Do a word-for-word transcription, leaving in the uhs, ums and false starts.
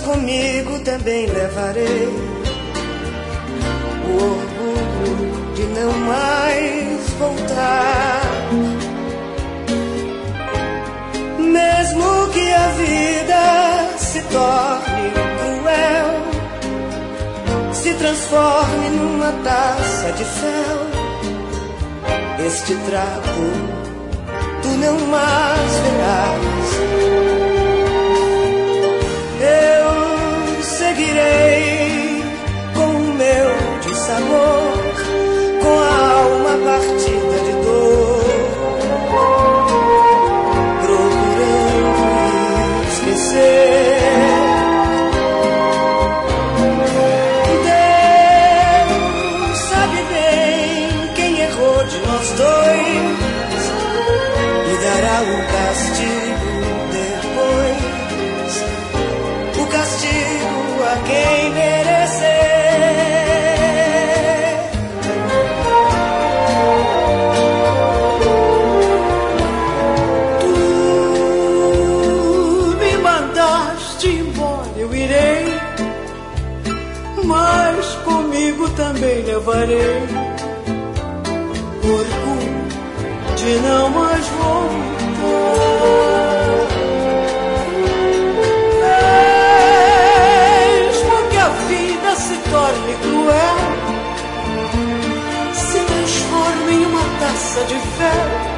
comigo também levarei o orgulho de não mais voltar. Mesmo que a vida se torne cruel, se transforme numa taça de fel, este trapo tu não mais verás. Eu seguirei com o meu dissabor, com a alma partida de dor, procurando esquecer. Deus sabe bem quem errou de nós dois e dará um castigo depois, o castigo a quem merecer. Tu me mandaste embora, eu irei, mas comigo também levarei orgulho de não mais voltar. Mesmo que a vida se torne cruel, se transforme em uma taça de fel,